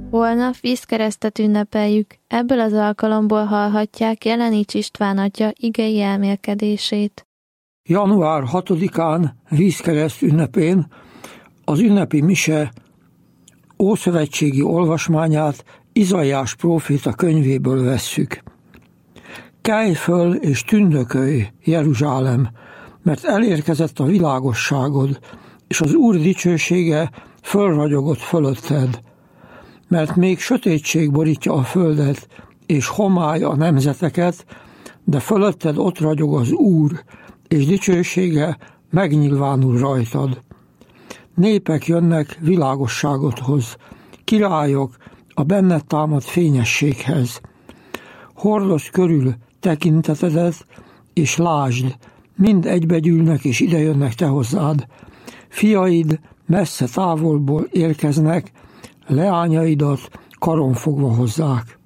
Holnap vízkeresztet ünnepeljük, ebből az alkalomból hallhatják Jelenics István atya igei elmélkedését. Január 6-án vízkereszt ünnepén az ünnepi mise ószövetségi olvasmányát Izaiás próféta könyvéből vesszük. Kelj föl és tündökölj, Jeruzsálem, mert elérkezett a világosságod, és az Úr dicsősége fölragyogott fölötted. Mert még sötétség borítja a földet, és homály a nemzeteket, de fölötted ott ragyog az Úr, és dicsősége megnyilvánul rajtad. Népek jönnek világosságodhoz, királyok a benned támadt fényességhez. Hordozd körül tekintetedet, és lásd, mind egybegyűlnek és idejönnek te hozzád. Fiaid messze távolból érkeznek, leányaidat karon fogva hozzák.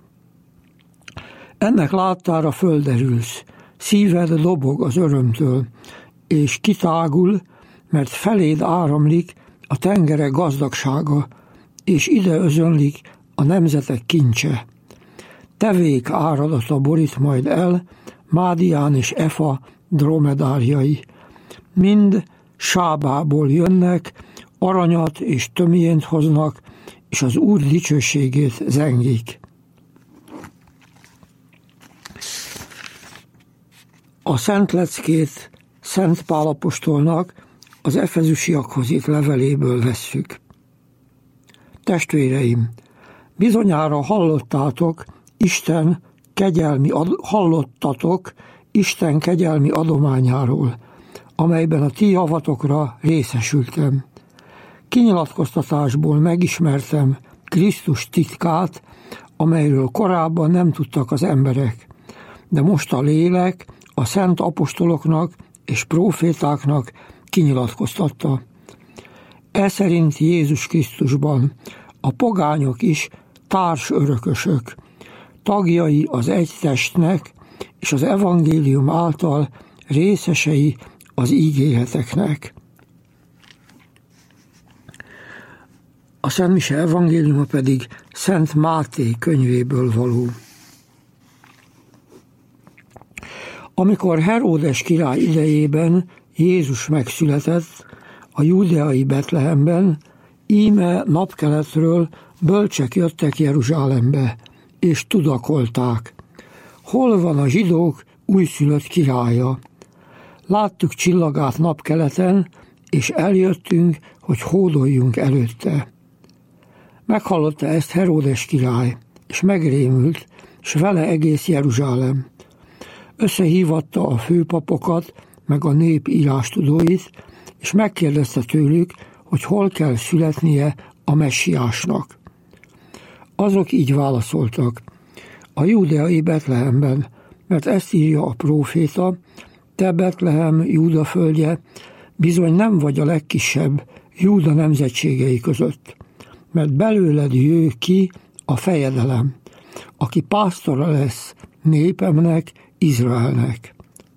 Ennek láttára földerülsz, szíved dobog az örömtől, és kitágul, mert feléd áramlik a tengerek gazdagsága, és ide özönlik a nemzetek kincse. Tevék áradata borít majd el, Mádián és Efa dromedárjai. Mind Sábából jönnek, aranyat és tömjént hoznak, és az Úr dicsőségét zengik. A Szent Leckét Szent Pál apostolnak az efezusiakhoz írt leveléből vesszük. Testvéreim, bizonyára hallottatok Isten kegyelmi adományáról, amelyben a ti javatokra részesültem. Kinyilatkoztatásból megismertem Krisztus titkát, amelyről korábban nem tudtak az emberek, de most a lélek a szent apostoloknak és prófétáknak kinyilatkoztatta. Eszerint Jézus Krisztusban a pogányok is társörökösök, tagjai az egy testnek, és az evangélium által részesei az ígéreteknek. A Szent Mise evangéliuma pedig Szent Máté könyvéből való. Amikor Heródes király idejében Jézus megszületett a júdeai Betlehemben, íme napkeletről bölcsek jöttek Jeruzsálembe, és tudakolták: hol van a zsidók újszülött királya? Láttuk csillagát napkeleten, és eljöttünk, hogy hódoljunk előtte. Meghallotta ezt Heródes király, és megrémült, s vele egész Jeruzsálem. Összehívatta a főpapokat, meg a nép írástudóit, és megkérdezte tőlük, hogy hol kell születnie a messiásnak. Azok így válaszoltak: a júdeai Betlehemben, mert ezt írja a próféta: te Betlehem, Júda földje, bizony nem vagy a legkisebb Júda nemzetségei között, mert belőled jő ki a fejedelem, aki pásztora lesz népemnek, Izraelnek.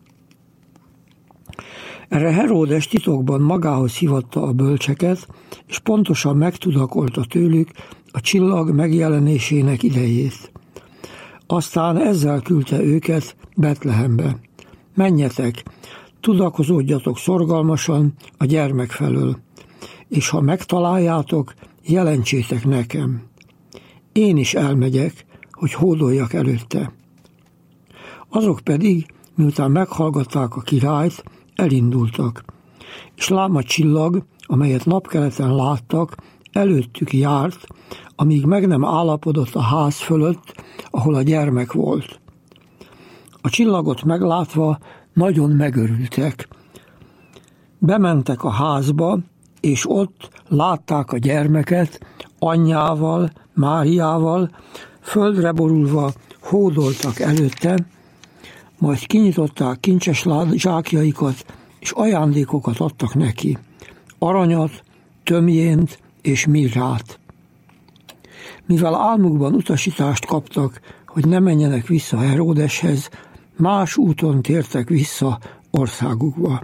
Erre Heródes titokban magához hívatta a bölcseket, és pontosan megtudakolta tőlük a csillag megjelenésének idejét. Aztán ezzel küldte őket Betlehembe: menjetek, tudakozódjatok szorgalmasan a gyermek felől, és ha megtaláljátok, jelentsétek nekem. Én is elmegyek, hogy hódoljak előtte. Azok pedig, miután meghallgatták a királyt, elindultak, és lám a csillag, amelyet napkeleten láttak, előttük járt, amíg meg nem állapodott a ház fölött, ahol a gyermek volt. A csillagot meglátva nagyon megörültek. Bementek a házba, és ott látták a gyermeket anyjával, Máriával, földre borulva hódoltak előtte, majd kinyitották kincses zsákjaikat, és ajándékokat adtak neki: aranyat, tömjént és mirrát. Mivel álmukban utasítást kaptak, hogy ne menjenek vissza Heródeshez, más úton tértek vissza országukba.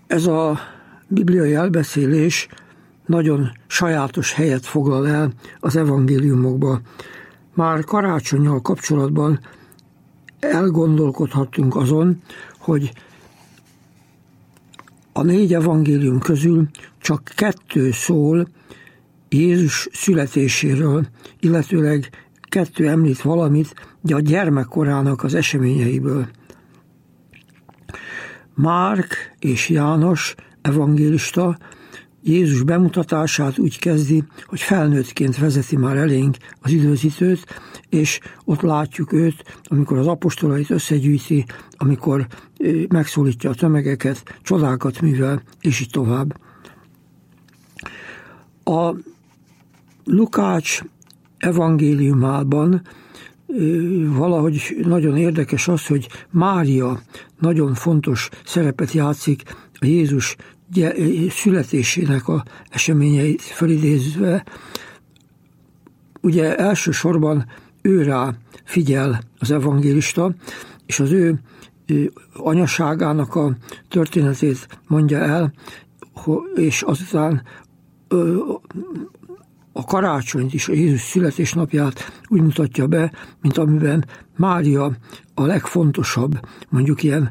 Ez a bibliai elbeszélés nagyon sajátos helyet foglal el az evangéliumokba. Már karácsonnyal kapcsolatban elgondolkodhattunk azon, hogy a 4 evangélium közül csak 2 szól Jézus születéséről, illetőleg 2 említ valamit, de a gyermekkorának az eseményeiből. Márk és János evangélista Jézus bemutatását úgy kezdi, hogy felnőttként vezeti már elénk az időzítőt, és ott látjuk őt, amikor az apostolait összegyűjti, amikor megszólítja a tömegeket, csodákat művel, és így tovább. A Lukács evangéliumában valahogy nagyon érdekes az, hogy Mária nagyon fontos szerepet játszik a Jézus születésének a eseményeit felidézve. Ugye elsősorban őrá figyel az evangélista, és az ő anyaságának a történetét mondja el, és azután a karácsonyt is, a Jézus születésnapját úgy mutatja be, mint amiben Mária a legfontosabb, mondjuk ilyen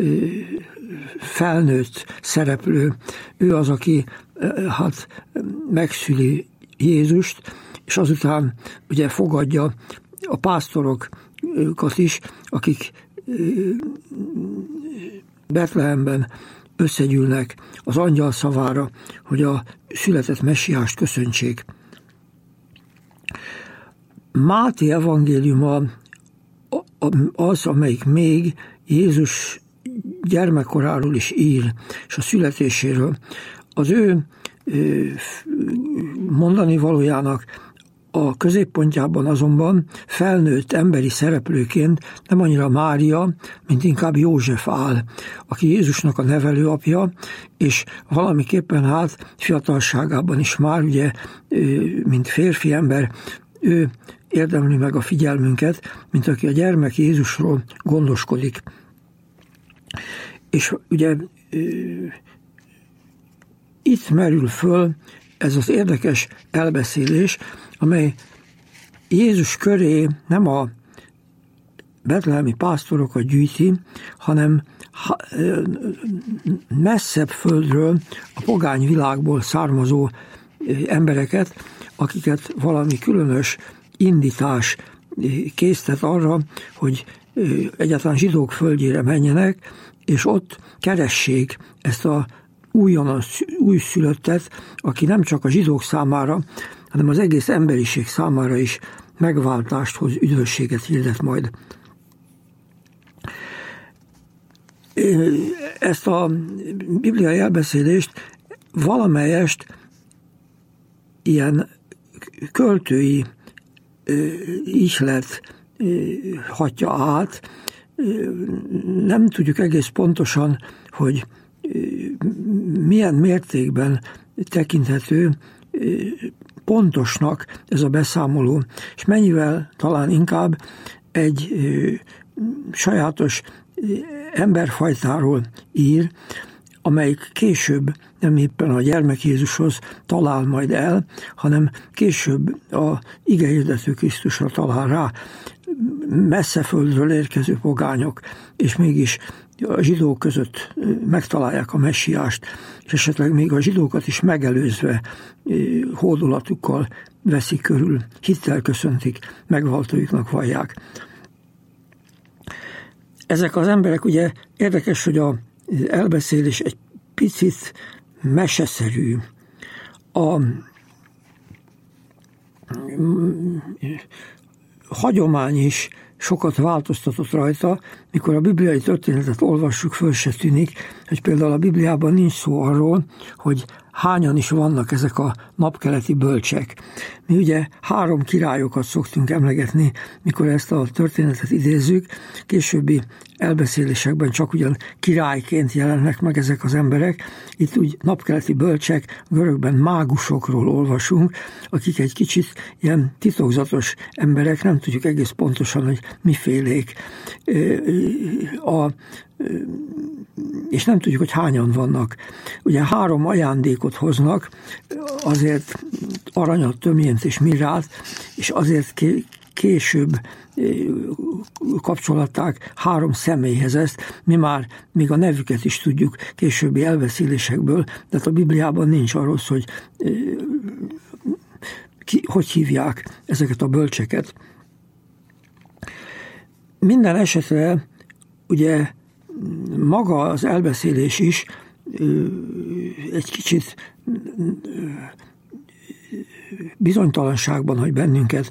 felnőtt szereplő. Ő az, aki megszüli Jézust, és azután ugye fogadja a pásztorokat is, akik Betlehemben összegyűlnek az angyal szavára, hogy a született messiást köszöntsék. Máté evangéliuma az, amelyik még Jézus gyermekkoráról is ír, és a születéséről. Az ő mondani valójának a középpontjában azonban felnőtt emberi szereplőként nem annyira Mária, mint inkább József áll, aki Jézusnak a nevelőapja, és valamiképpen fiatalságában is már ugye, mint férfi ember, ő érdemli meg a figyelmünket, mint aki a gyermek Jézusról gondoskodik. És ugye itt merül föl ez az érdekes elbeszélés, amely Jézus köré nem a betlehemi pásztorokat gyűjti, hanem messzebb földről, a pogány világból származó embereket, akiket valami különös indítás késztet arra, hogy egyáltalán zsidók földjére menjenek, és ott keressék ezt a újszülöttet, aki nem csak a zsidók számára, hanem az egész emberiség számára is megváltást hoz, üdvösséget hirdet majd. Ezt a bibliai elbeszélést valamelyest ilyen költői ihlet hatja át. Nem tudjuk egész pontosan, hogy milyen mértékben tekinthető pontosnak ez a beszámoló, és mennyivel talán inkább egy sajátos emberfajtáról ír, amelyik később nem éppen a gyermek Jézushoz talál majd el, hanem később a igehirdető Krisztusra talál rá. Messze földről érkező pogányok, és mégis a zsidók között megtalálják a messiást, és esetleg még a zsidókat is megelőzve hódolatukkal veszik körül, hittel köszöntik, megváltójuknak vallják. Ezek az emberek, ugye érdekes, hogy az elbeszélés egy picit meseszerű. A hagyomány is sokat változtatott rajta, mikor a bibliai történetet olvassuk, föl se tűnik, hogy például a Bibliában nincs szó arról, hogy hányan is vannak ezek a napkeleti bölcsek. Mi ugye 3 királyokat szoktunk emlegetni, mikor ezt a történetet idézzük, későbbi elbeszélésekben csak ugyan királyként jelennek meg ezek az emberek. Itt úgy napkeleti bölcsek, görögben mágusokról olvasunk, akik egy kicsit ilyen titokzatos emberek, nem tudjuk egész pontosan, hogy mifélék. És nem tudjuk, hogy hányan vannak. Ugye 3 ajándékot hoznak, azért aranyat, tömjént és mirrát, és azért később kapcsolatták 3 személyhez ezt. Mi már még a nevüket is tudjuk későbbi elbeszélésekből, de a Bibliában nincs arról, hogy hogy hívják ezeket a bölcseket. Minden esetre ugye maga az elbeszélés is egy kicsit bizonytalanságban hagy bennünket.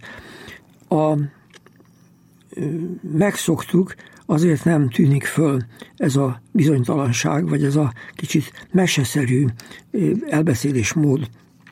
Megszoktuk, azért nem tűnik föl ez a bizonytalanság, vagy ez a kicsit meseszerű elbeszélésmód.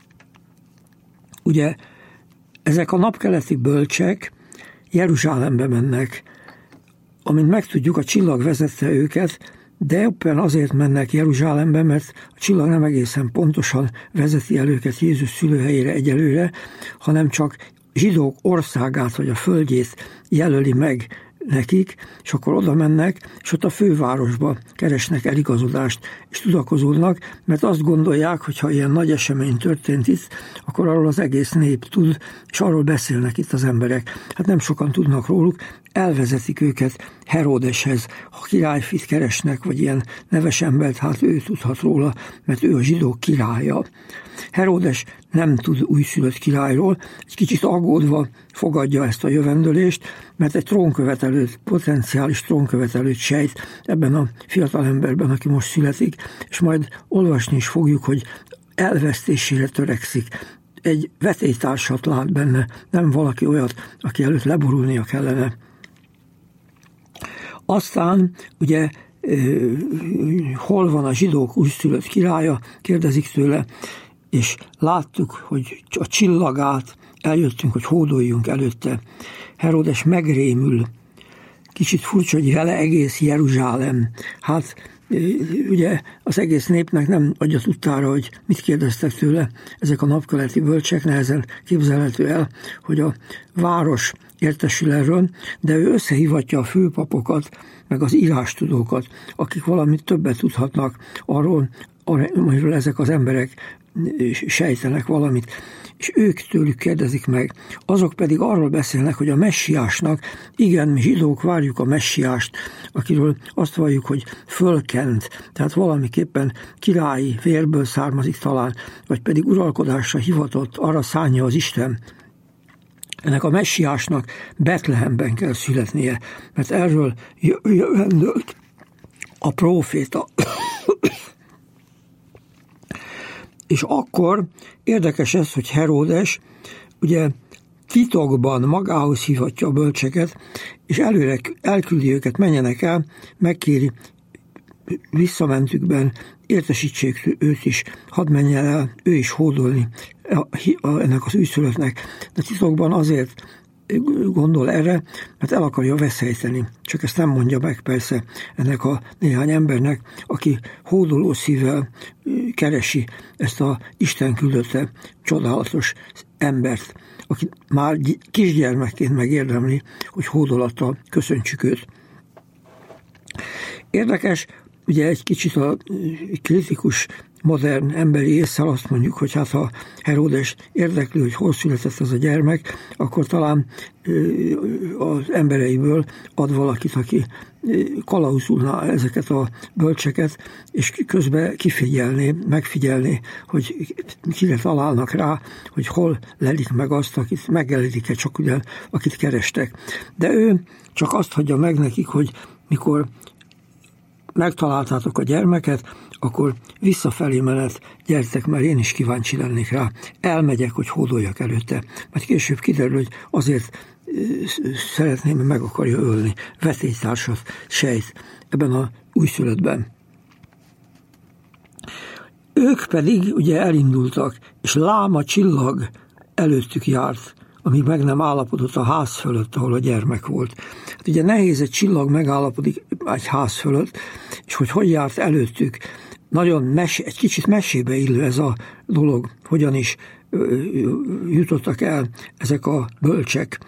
Ugye ezek a napkeleti bölcsek Jeruzsálembe mennek, amint megtudjuk, a csillag vezette őket, de éppen azért mennek Jeruzsálembe, mert a csillag nem egészen pontosan vezeti el őket Jézus szülőhelyére egyelőre, hanem csak zsidók országát vagy a földjét jelöli meg nekik, és akkor oda mennek, és ott a fővárosba keresnek eligazodást, és tudakozódnak, mert azt gondolják, hogy ha ilyen nagy esemény történt itt, akkor arról az egész nép tud, és arról beszélnek itt az emberek. Hát nem sokan tudnak róluk, elvezetik őket Heródeshez. Ha királyfit keresnek, vagy ilyen neves embert, hát ő tudhat róla, mert ő a zsidók királya. Heródes nem tud újszülött királyról, egy kicsit aggódva fogadja ezt a jövendőlést, mert egy trónkövetelőt, potenciális trónkövetelőt sejt ebben a fiatal emberben, aki most születik, és majd olvasni is fogjuk, hogy elvesztésére törekszik. Egy vetélytársat lát benne, nem valaki olyat, aki előtt leborulnia kellene. Aztán ugye hol van a zsidók újszülött királya, kérdezik tőle, és láttuk, hogy a csillagát eljöttünk, hogy hódoljunk előtte. Heródes megrémül. Kicsit furcsa, hogy vele egész Jeruzsálem. Hát ugye az egész népnek nem adja tudtára, hogy mit kérdeztek tőle ezek a napkeleti bölcsek, nehezen képzelhető el, hogy a város értesül erről, de ő összehívatja a főpapokat, meg az írástudókat, akik valamit többet tudhatnak arról, amiről ezek az emberek sejtenek valamit, és ők tőlük kérdezik meg. Azok pedig arról beszélnek, hogy a messiásnak, igen, mi zsidók várjuk a messiást, akiről azt valljuk, hogy fölkent, tehát valamiképpen királyi vérből származik talán, vagy pedig uralkodásra hivatott, arra szánja az Isten. Ennek a messiásnak Betlehemben kell születnie, mert erről jövendőlt a próféta. És akkor érdekes ez, hogy Heródes ugye titokban magához hívatja a bölcseket, és előre elküldi őket, menjenek el, megkéri visszamentükben, értesítsék őt is, hadd menjen el, ő is hódolni ennek az újszülöttnek. De titokban azért gondol erre, mert el akarja veszélyteni. Csak ezt nem mondja meg persze ennek a néhány embernek, aki hódoló szívvel keresi ezt a Isten küldötte csodálatos embert, aki már kisgyermekként megérdemli, hogy hódolattal köszöntsük őt. Érdekes, ugye egy kicsit a kritikus, modern emberi ésszel azt mondjuk, hogy hát ha Heródes érdekli, hogy hol született ez a gyermek, akkor talán az embereiből ad valakit, aki kalauzulná ezeket a bölcseket, és közben megfigyelné, hogy kire találnak rá, hogy hol lelik meg azt, akit megjelenik-e csak ugyan, akit kerestek. De ő csak azt hagyja meg nekik, hogy mikor megtaláltátok a gyermeket, akkor visszafelé menet, gyertek, mert én is kíváncsi lennék rá. Elmegyek, hogy hódoljak előtte. Majd később kiderül, hogy azért szeretném, meg akarja ölni. Vetélytársat sejt ebben a újszülöttben. Ők pedig ugye elindultak, és láma csillag előttük járt, amíg meg nem állapodott a ház fölött, ahol a gyermek volt. Hát ugye nehéz egy csillag egy ház fölött, és hogy járt előttük. Nagyon egy kicsit mesébe illő ez a dolog, hogyan is jutottak el ezek a bölcsek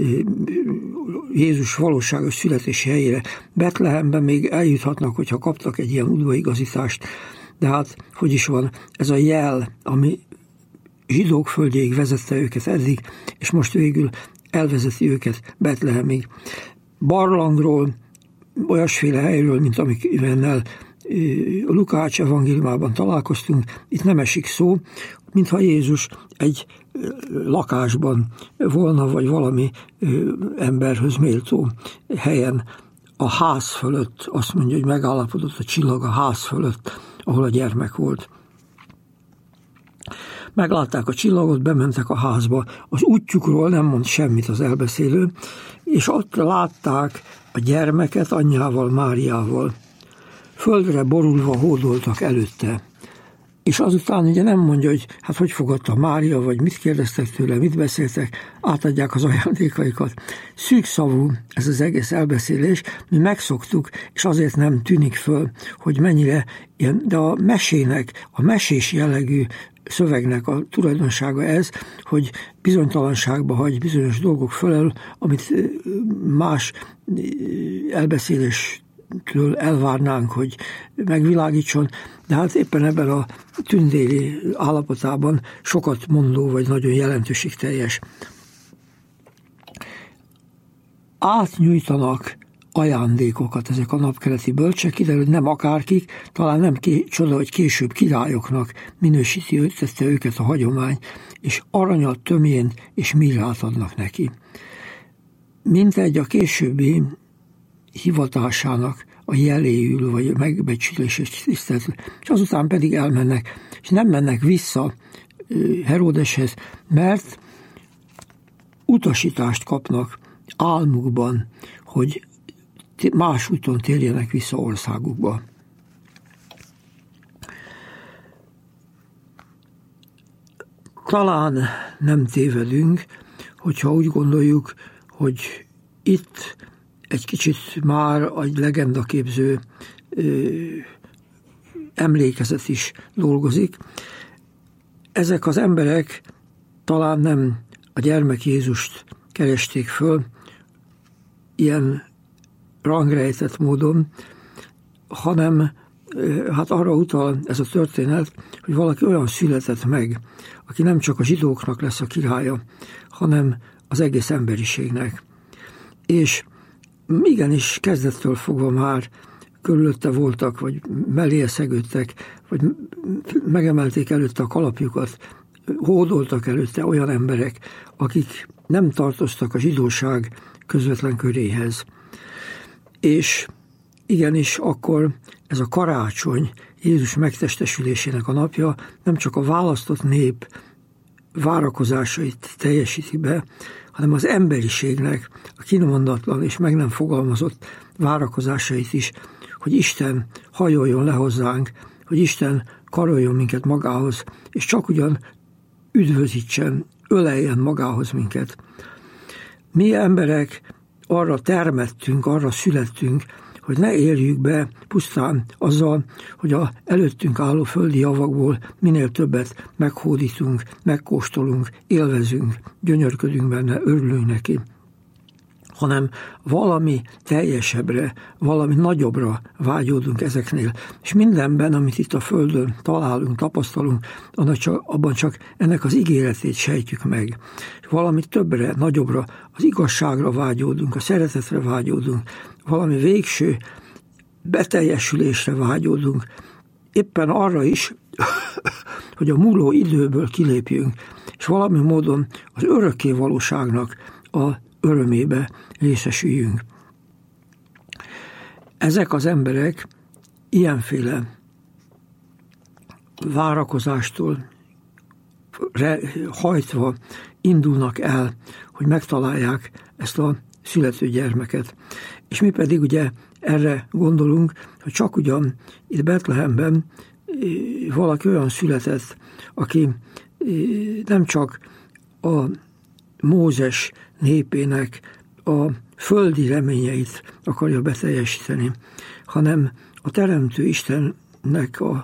Jézus valóságos születési helyére. Betlehemben még eljuthatnak, hogyha kaptak egy ilyen udvaigazítást, de hát hogy is van, ez a jel, ami zsidók földjéig vezette őket eddig, és most végül elvezeti őket Betlehemig. Barlangról, olyasféle helyről, mint amikennel a Lukács evangéliumában találkoztunk, itt nem esik szó, mintha Jézus egy lakásban volna, vagy valami emberhöz méltó helyen a ház fölött, azt mondja, hogy megállapodott a csillag a ház fölött, ahol a gyermek volt. Meglátták a csillagot, bementek a házba. Az útjukról nem mond semmit az elbeszélő, és ott látták a gyermeket anyjával, Máriával. Földre borulva hódoltak előtte. És azután ugye nem mondja, hogy hát hogy fogadta Mária, vagy mit kérdeztek tőle, mit beszéltek, átadják az ajándékaikat. Szűkszavú ez az egész elbeszélés, mi megszoktuk, és azért nem tűnik föl, hogy mennyire ilyen, de a mesének, a mesés jellegű szövegnek a tulajdonsága ez, hogy bizonytalanságba hagy bizonyos dolgok fölel, amit más elbeszéléstől elvárnánk, hogy megvilágítson, de hát éppen ebben a tündéri állapotában sokat mondó, vagy nagyon jelentőségteljes. Átnyújtanak ajándékokat ezek a napkeleti bölcsek, kiderül, hogy nem akárkik, talán nem csoda, hogy később királyoknak tette őket a hagyomány, és aranyat, töményt és mirrát adnak neki. Mintegy a későbbi hivatásának a jeléül, vagy megbecsülés és tisztelet, és azután pedig elmennek, és nem mennek vissza Heródeshez, mert utasítást kapnak álmukban, hogy más úton térjenek vissza országukba. Talán nem tévedünk, hogyha úgy gondoljuk, hogy itt egy kicsit már egy legendaképző emlékezet is dolgozik. Ezek az emberek talán nem a gyermek Jézust keresték föl ilyen rangrejtett módon, hanem hát arra utal ez a történet, hogy valaki olyan született meg, aki nem csak a zsidóknak lesz a királya, hanem az egész emberiségnek. És igenis kezdettől fogva már körülötte voltak, vagy mellé szegődtek, vagy megemelték előtte a kalapjukat, hódoltak előtte olyan emberek, akik nem tartoztak a zsidóság közvetlen köréhez. És igenis akkor ez a karácsony, Jézus megtestesülésének a napja nem csak a választott nép várakozásait teljesíti be, hanem az emberiségnek a kimondatlan és meg nem fogalmazott várakozásait is, hogy Isten hajoljon le hozzánk, hogy Isten karoljon minket magához, és csak ugyan üdvözítsen, öleljen magához minket. Mi emberek arra termettünk, arra születtünk, hogy ne éljük be pusztán azzal, hogy a előttünk álló földi javakból minél többet meghódítunk, megkóstolunk, élvezünk, gyönyörködünk benne, örülünk neki, hanem valami teljesebbre, valami nagyobbra vágyódunk ezeknél. És mindenben, amit itt a Földön találunk, tapasztalunk, abban csak ennek az ígéretét sejtjük meg. És valami többre, nagyobbra, az igazságra vágyódunk, a szeretetre vágyódunk, valami végső beteljesülésre vágyódunk, éppen arra is, hogy a múló időből kilépjünk, és valami módon az örökké valóságnak a örömébe részesüljünk. Ezek az emberek ilyenféle várakozástól hajtva indulnak el, hogy megtalálják ezt a születő gyermeket. És mi pedig ugye erre gondolunk, hogy csak ugyan itt Betlehemben valaki olyan született, aki nem csak a Mózes népének a földi reményeit akarja beteljesíteni, hanem a Teremtő Istennek a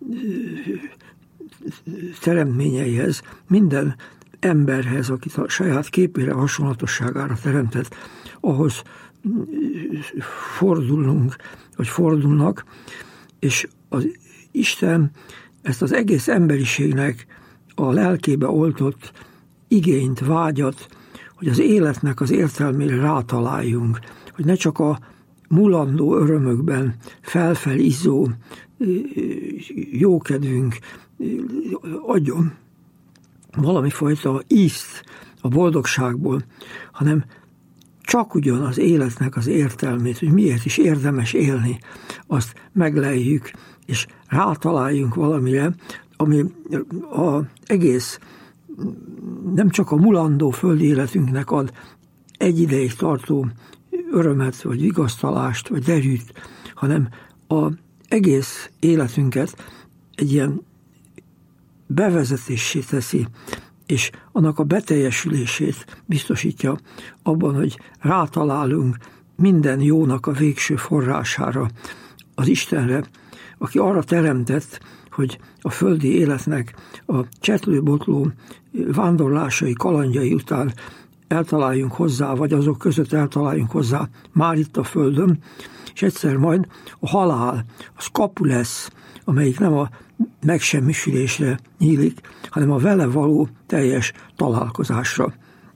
teremtményeihez, minden emberhez, akit a saját képére, hasonlatosságára teremtett, ahhoz fordulunk, vagy fordulnak, és az Isten ezt az egész emberiségnek a lelkébe oltott igényt, vágyat, hogy az életnek az értelmére rátaláljunk, hogy ne csak a mulandó örömökben felfelizzó jókedvünk adjon valami fajta ízt a boldogságból, hanem csak ugyan az életnek az értelmét, hogy miért is érdemes élni, azt megleljük, és rátaláljunk valamire, ami az egész, nem csak a mulandó földi életünknek ad egy ideig tartó örömet, vagy vigasztalást, vagy derűt, hanem az egész életünket egy ilyen bevezetésé teszi, és annak a beteljesülését biztosítja abban, hogy rátalálunk minden jónak a végső forrására, az Istenre, aki arra teremtett, hogy a földi életnek a csetlő-botló vándorlásai, kalandjai után eltaláljunk hozzá, vagy azok között eltaláljunk hozzá már itt a földön, és egyszer majd a halál, az kapu lesz, amelyik nem a megsemmisülésre nyílik, hanem a vele való teljes találkozásra.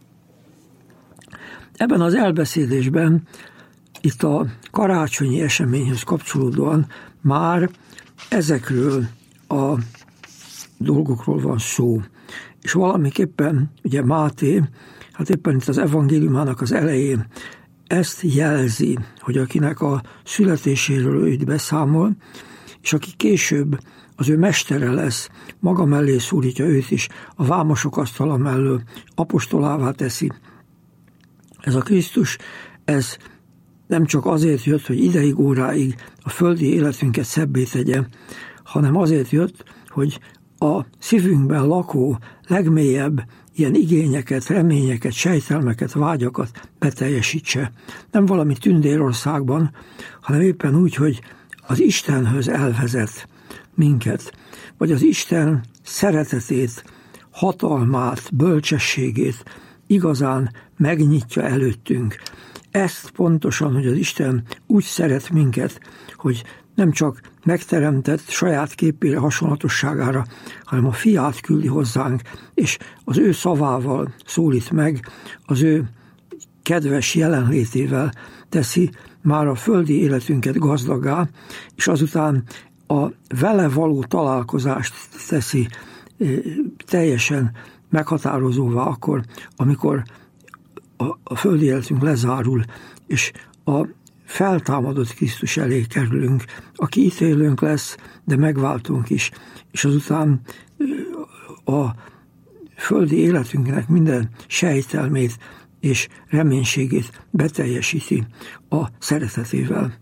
Ebben az elbeszélésben itt a karácsonyi eseményhez kapcsolódóan már ezekről a dolgokról van szó. És valamiképpen, ugye Máté, hát éppen itt az evangéliumának az elején ezt jelzi, hogy akinek a születéséről ő beszámol, és aki később az ő mestere lesz, maga mellé szólítja őt is, a vámosok asztala mellől apostolává teszi. Ez a Krisztus, ez nem csak azért jött, hogy ideig, óráig a földi életünket szebbé tegye, hanem azért jött, hogy a szívünkben lakó legmélyebb ilyen igényeket, reményeket, sejtelmeket, vágyakat beteljesítse. Nem valami tündérországban, hanem éppen úgy, hogy az Istenhöz elvezet minket, vagy az Isten szeretetét, hatalmát, bölcsességét igazán megnyitja előttünk. Ezt pontosan, hogy az Isten úgy szeret minket, hogy nem csak megteremtett saját képére, hasonlatosságára, hanem a fiát küldi hozzánk, és az ő szavával szólít meg, az ő kedves jelenlétével teszi már a földi életünket gazdaggá, és azután a vele való találkozást teszi teljesen meghatározóvá akkor, amikor a földi életünk lezárul, és a feltámadott Krisztus elé kerülünk, aki ítélőnk lesz, de megváltunk is, és azután a földi életünknek minden sejtelmét és reménységét beteljesíti a szeretetével.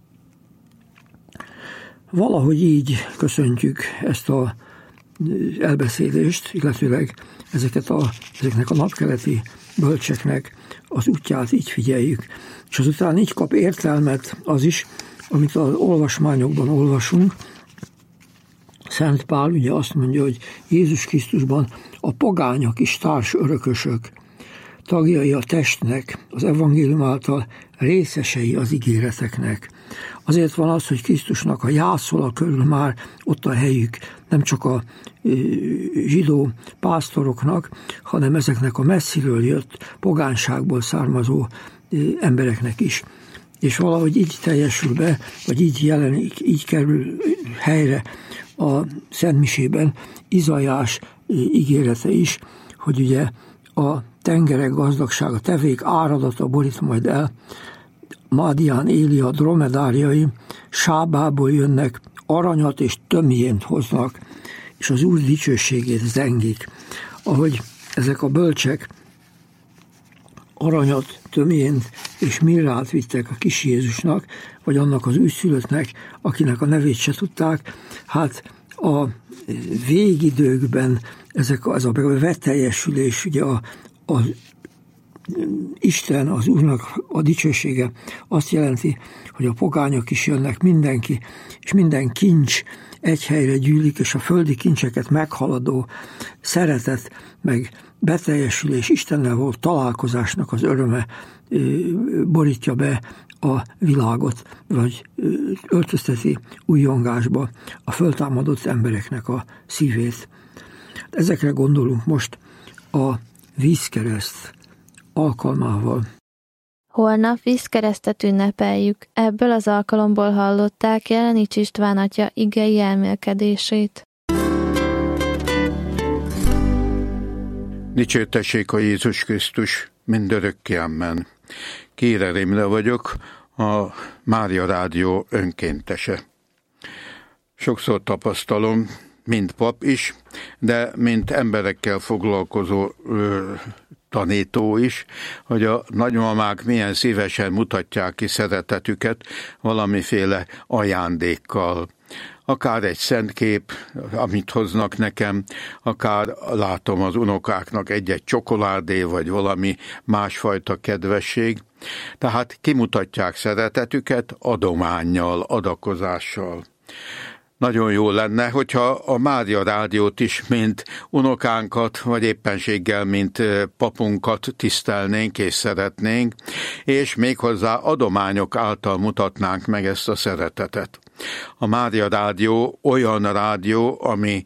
Valahogy így köszöntjük ezt az elbeszélést, illetőleg ezeknek a napkeleti bölcseknek az útját így figyeljük. És azután így kap értelmet az is, amit az olvasmányokban olvasunk. Szent Pál ugye azt mondja, hogy Jézus Krisztusban a pogányok is társ örökösök, tagjai a testnek, az evangélium által részesei az ígéreteknek. Azért van az, hogy Krisztusnak a jászolal körül már ott a helyük, nem csak a zsidó pásztoroknak, hanem ezeknek a messziről jött pogánságból származó embereknek is. És valahogy így teljesül be, vagy így jelenik, így kerül helyre a Szentmisében Izaiás ígérete is, hogy ugye a tengerek gazdagsága, tevék áradata borít majd el, Mádián Élia dromedárjai Sábából jönnek, aranyat és tömjént hoznak, és az Úr dicsőségét zengik. Ahogy ezek a bölcsek aranyat, tömjént és mirrát vittek a kis Jézusnak, vagy annak az újszülöttnek, akinek a nevét se tudták, hát a végidőkben ez a beteljesülés, ugye a Isten, az Úrnak a dicsősége azt jelenti, hogy a pogányok is jönnek, mindenki, és minden kincs egy helyre gyűlik, és a földi kincseket meghaladó szeretet, meg beteljesülés, Istennel volt találkozásnak az öröme borítja be a világot, vagy öltözteti újongásba a föltámadott embereknek a szívét. Ezekre gondolunk most a vízkereszt alkalmával. Holnap vízkeresztet ünnepeljük. Ebből az alkalomból hallották Jelenics István atya igei elmélkedését. Dicsértessék a Jézus Krisztus mindörökké, amen. Kére Imre vagyok, a Mária Rádió önkéntese. Sokszor tapasztalom, mint pap is, de mint emberekkel foglalkozó tanító is, hogy a nagymamák milyen szívesen mutatják ki szeretetüket valamiféle ajándékkal. Akár egy szentkép, amit hoznak nekem, akár látom az unokáknak egy-egy csokoládé, vagy valami másfajta kedvesség. Tehát kimutatják szeretetüket adománnyal, adakozással. Nagyon jó lenne, hogyha a Mária Rádiót is, mint unokánkat, vagy éppenséggel, mint papunkat tisztelnénk és szeretnénk, és méghozzá adományok által mutatnánk meg ezt a szeretetet. A Mária Rádió olyan rádió, ami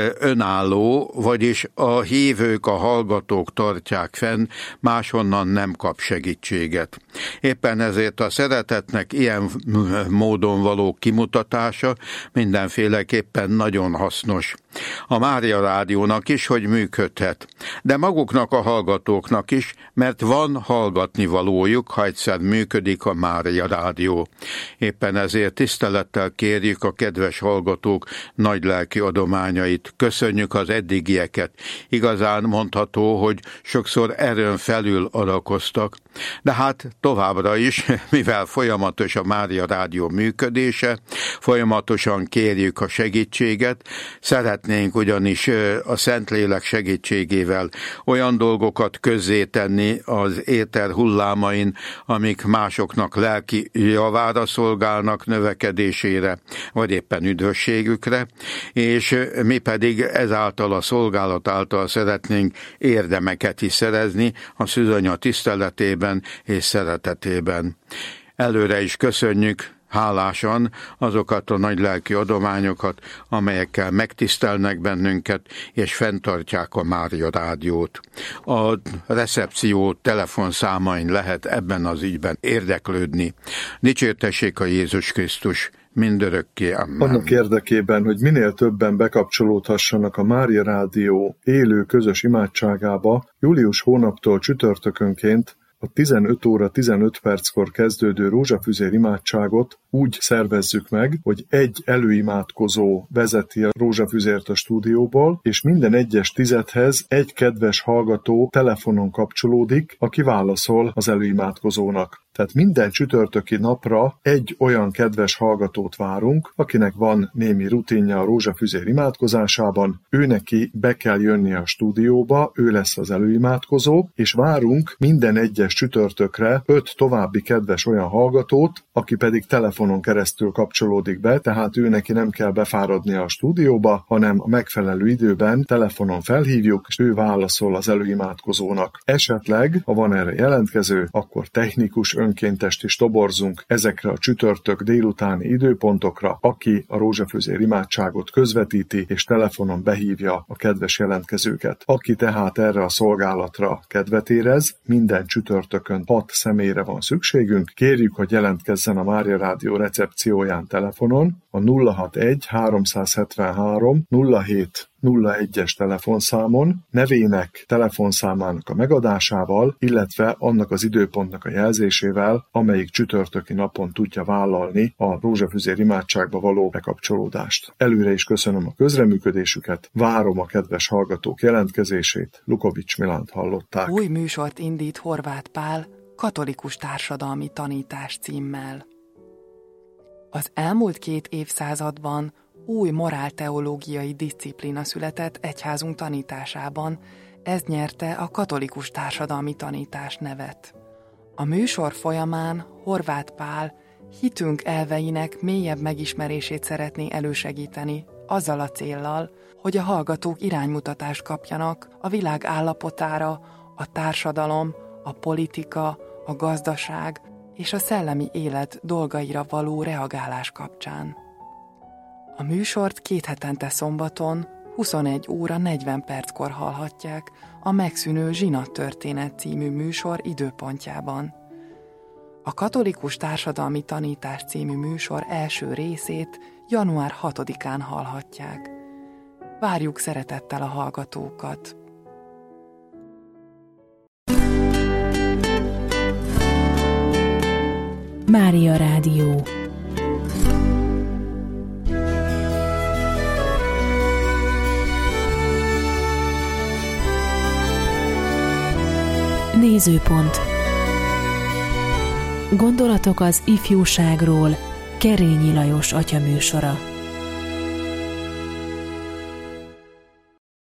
önálló, vagyis a hívők, a hallgatók tartják fenn, máshonnan nem kap segítséget. Éppen ezért a szeretetnek ilyen módon való kimutatása mindenféleképpen nagyon hasznos. A Mária Rádiónak is, hogy működhet, de maguknak a hallgatóknak is, mert van hallgatni valójuk, ha egyszer működik a Mária Rádió. Éppen ezért tisztelettel kérjük a kedves hallgatók nagylelki adományait. Köszönjük az eddigieket. Igazán mondható, hogy sokszor erőn felül adakoztak. De hát továbbra is, mivel folyamatos a Mária Rádió működése, folyamatosan kérjük a segítséget, szeretnénk ugyanis a Szentlélek segítségével olyan dolgokat közzétenni az éter hullámain, amik másoknak lelki javára szolgálnak, növekedésére, vagy éppen üdvösségükre, és mi pedig ezáltal a szolgálat által szeretnénk érdemeket is szerezni a szűzanya tiszteletében és szeretetében. Előre is köszönjük hálásan azokat a nagylelki adományokat, amelyekkel megtisztelnek bennünket, és fenntartják a Mária Rádiót. A recepció telefonszámain lehet ebben az ügyben érdeklődni. Dicsértessék a Jézus Krisztus mindörökké, amen. Annak érdekében, hogy minél többen bekapcsolódhassanak a Mária Rádió élő közös imádságába, július hónaptól csütörtökönként a 15 óra 15 perckor kezdődő rózsafüzér imádságot úgy szervezzük meg, hogy egy előimádkozó vezeti a rózsafüzért a stúdióból, és minden egyes tizedhez egy kedves hallgató telefonon kapcsolódik, aki válaszol az előimádkozónak. Tehát minden csütörtöki napra egy olyan kedves hallgatót várunk, akinek van némi rutinja a rózsafüzér imádkozásában, ő neki be kell jönni a stúdióba, ő lesz az előimádkozó, és várunk minden egyes csütörtökre 5 további kedves olyan hallgatót, aki pedig telefonon keresztül kapcsolódik be, tehát ő neki nem kell befáradnia a stúdióba, hanem a megfelelő időben telefonon felhívjuk, és ő válaszol az előimádkozónak. Esetleg, ha van erre jelentkező, akkor technikus önkéntest is toborzunk ezekre a csütörtök délutáni időpontokra, aki a rózsafüzér imádságot közvetíti, és telefonon behívja a kedves jelentkezőket. Aki tehát erre a szolgálatra kedvet érez, minden csütörtökön 6 személyre van szükségünk, kérjük, hogy jelentkezzen a Mária Rádió recepcióján telefonon, a 061 373 07 01-es telefonszámon, nevének, telefonszámának a megadásával, illetve annak az időpontnak a jelzésével, amelyik csütörtöki napon tudja vállalni a rózsafüzér imádságba való bekapcsolódást. Előre is köszönöm a közreműködésüket, várom a kedves hallgatók jelentkezését. Lukovics Milánt hallották. Új műsort indít Horváth Pál katolikus társadalmi tanítás címmel. Az elmúlt 2 évszázadban új morálteológiai diszciplína született egyházunk tanításában, Ez nyerte a katolikus társadalmi tanítás nevet. A műsor folyamán Horváth Pál hitünk elveinek mélyebb megismerését szeretné elősegíteni, azzal a céllal, hogy a hallgatók iránymutatást kapjanak a világ állapotára, a társadalom, a politika, a gazdaság és a szellemi élet dolgaira való reagálás kapcsán. A műsort 2 hetente szombaton 21 óra 40 perckor hallhatják a megszűnő Zsinat történet című műsor időpontjában. A katolikus társadalmi tanítás című műsor első részét január 6-án hallhatják. Várjuk szeretettel a hallgatókat! Mária Rádió. Nézőpont. Gondolatok az ifjúságról. Kerényi Lajos atyaműsora.